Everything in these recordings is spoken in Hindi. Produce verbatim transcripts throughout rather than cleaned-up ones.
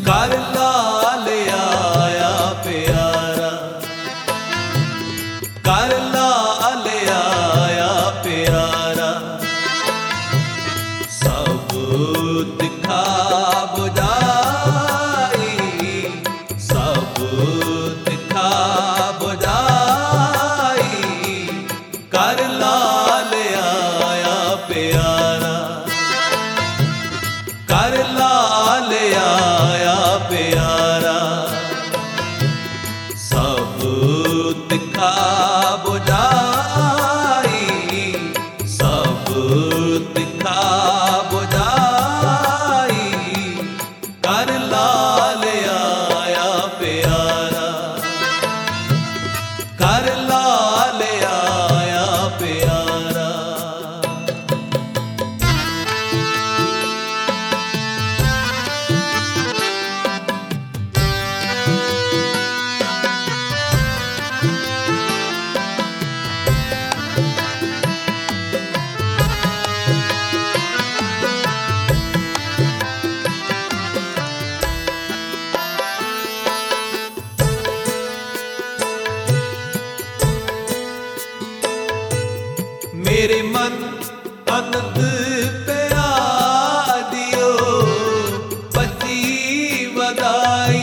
कर लाल आया प्यारा, कर लाल आया प्यारा, सब दिखा बुझाई, सब दिखा बुझाई, कर लाल आया प्यारा, कर लाल आया प्यारा, सब दिखा बुझाई, सब दिखा बुझाई, कर लाल आया प्यारा, कर लाल आया प्यारा। मेरे मन अनंत प्या दियो पति वदाई,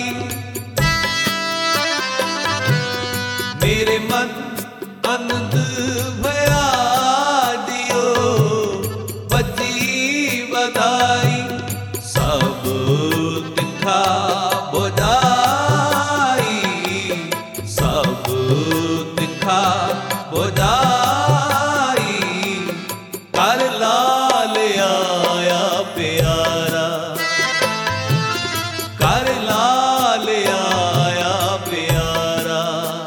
मेरे मन अनंत भया दियो पति वदाई, सब दिखा बुझाई, सब दिखा बुझाई, कर लाल आया प्यारा, कर लाल आया प्यारा।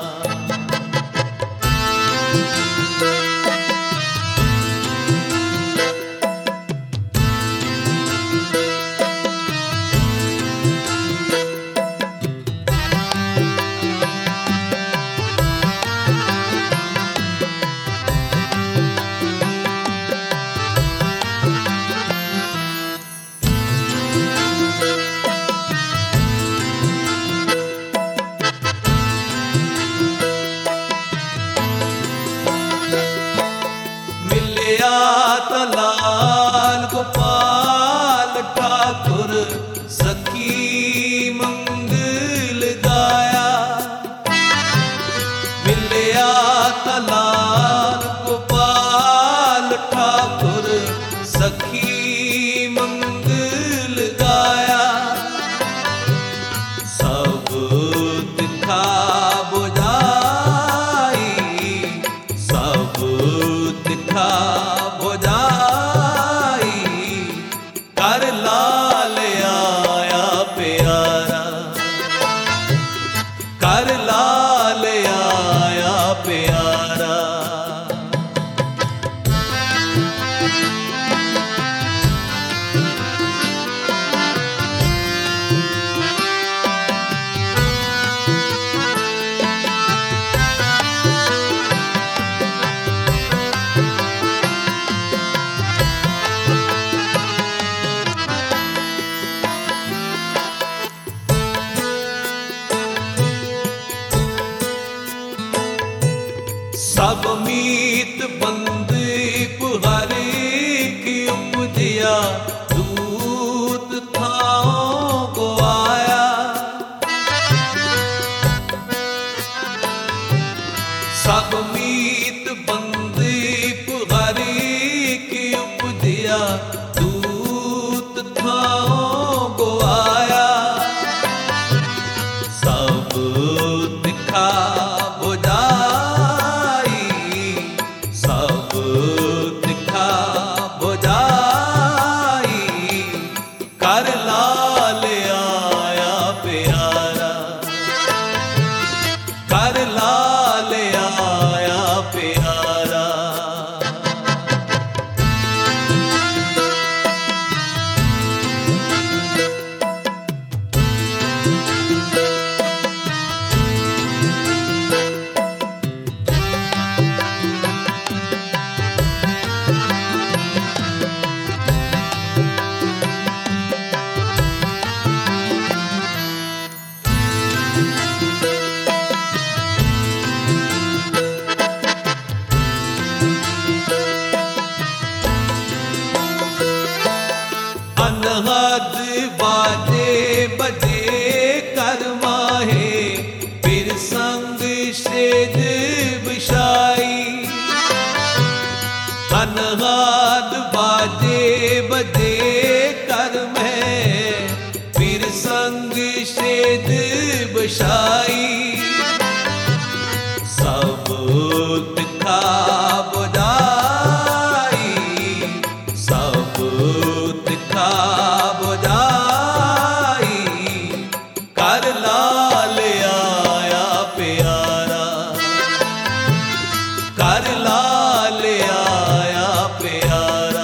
मिलिया तलाल गोपाल ठाकुर सखी मंगल गाया, मिलिया तलाल गोपाल ठाकुर सखी मंगल गाया, सब दिखा बुझाई, सब दिखा बुझाई, कर लाल आया प्यारा, कर लाल आया प्यारा। सब मीत बंदीप हरि की उपजिया, दूत थाओ को आया, सब मीत बंदीप हरि की उपजिया, दूत थाओ को आया, सब दिखा बुझाई, सब दिखा बुझाई, कर लाल आया प्यारा, कर लाल आया प्यारा। अनहद बाजे बजे कर माहे फिर संग शेद बिछाई। अनहद बाजे बजे कर मैं फिर संग शेद बिछाई। सब तिखा बुझाई सब तिखा बुझाई कर लाल आया प्यारा कर लाल आया प्यारा।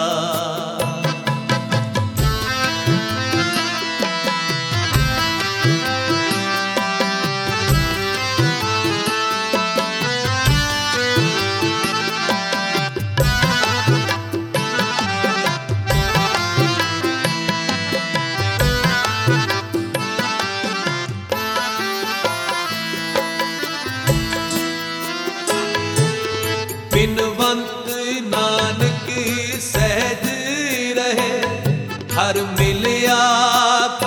बिनवंत नानक सहज रहे हर मिलिया